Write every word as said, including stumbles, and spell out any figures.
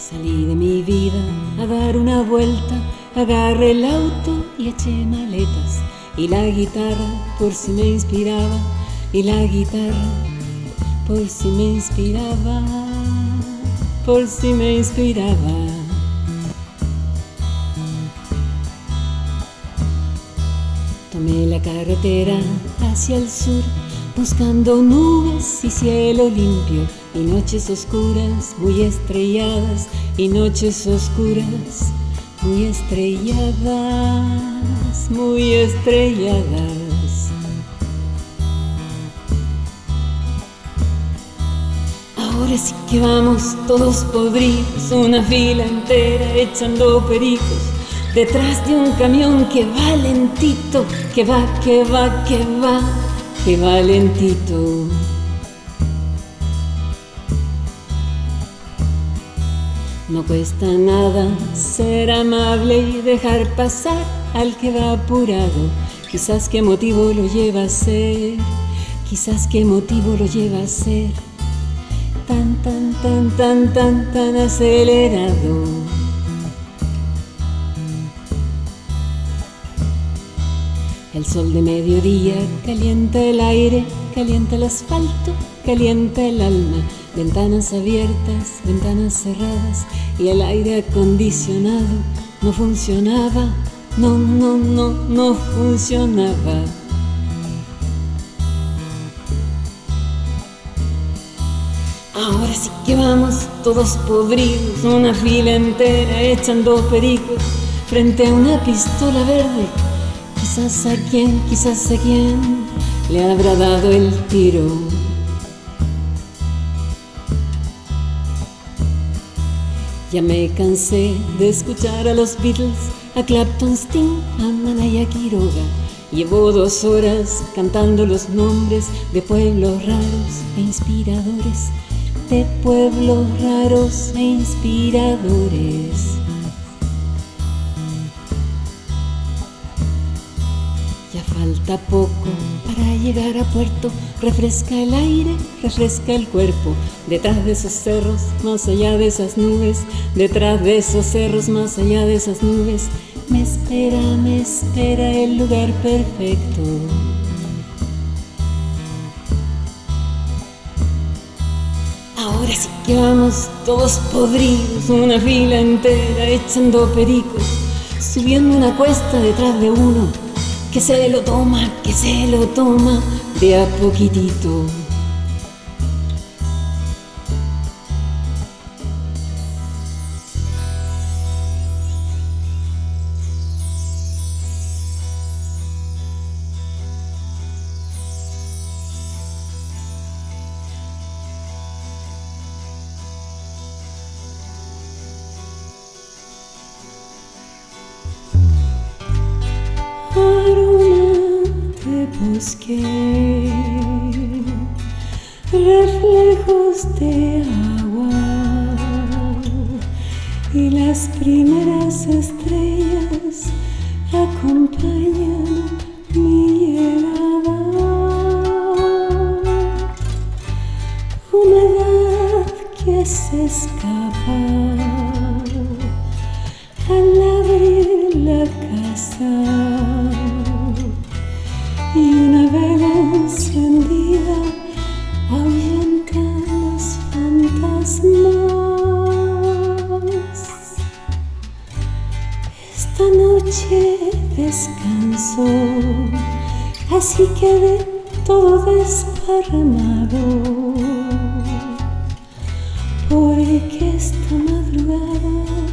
Salí de mi vida a dar una vuelta, agarré el auto y eché maletas. Y la guitarra por si me inspiraba, y la guitarra por si me inspiraba, por si me inspiraba. Tomé la carretera hacia el sur, buscando nubes y cielo limpio, y noches oscuras muy estrelladas, y noches oscuras muy estrelladas, muy estrelladas. Ahora sí que vamos todos podridos, una fila entera echando pericos, detrás de un camión que va lentito, que va, que va, que va, que va lentito. No cuesta nada ser amable y dejar pasar al que va apurado. Quizás qué motivo lo lleva a ser, quizás qué motivo lo lleva a ser tan, tan, tan, tan, tan, tan acelerado. El sol de mediodía calienta el aire, calienta el asfalto, calienta el alma. Ventanas abiertas, ventanas cerradas, y el aire acondicionado no funcionaba, no, no, no, no funcionaba. Ahora sí que vamos todos podridos, una fila entera echando pericos, frente a una pistola verde. Quizás a quién, quizás a quién le habrá dado el tiro. Ya me cansé de escuchar a los Beatles, a Clapton, Sting, a Manaya Quiroga. Llevo dos horas cantando los nombres de pueblos raros e inspiradores, de pueblos raros e inspiradores. Ya falta poco para llegar a puerto, refresca el aire, refresca el cuerpo. Detrás de esos cerros, más allá de esas nubes, detrás de esos cerros, más allá de esas nubes, me espera, me espera el lugar perfecto. Ahora sí que vamos todos podridos, una fila entera echando pericos, subiendo una cuesta detrás de uno que se lo toma, que se lo toma de a poquitito. Busqué reflejos de agua y las primeras estrellas acompañan mi llegada. Humedad que se escapa al abrir la casa, y una vela encendida ahuyenta los fantasmas. Esta noche descanso, así quedé todo desparramado, porque esta madrugada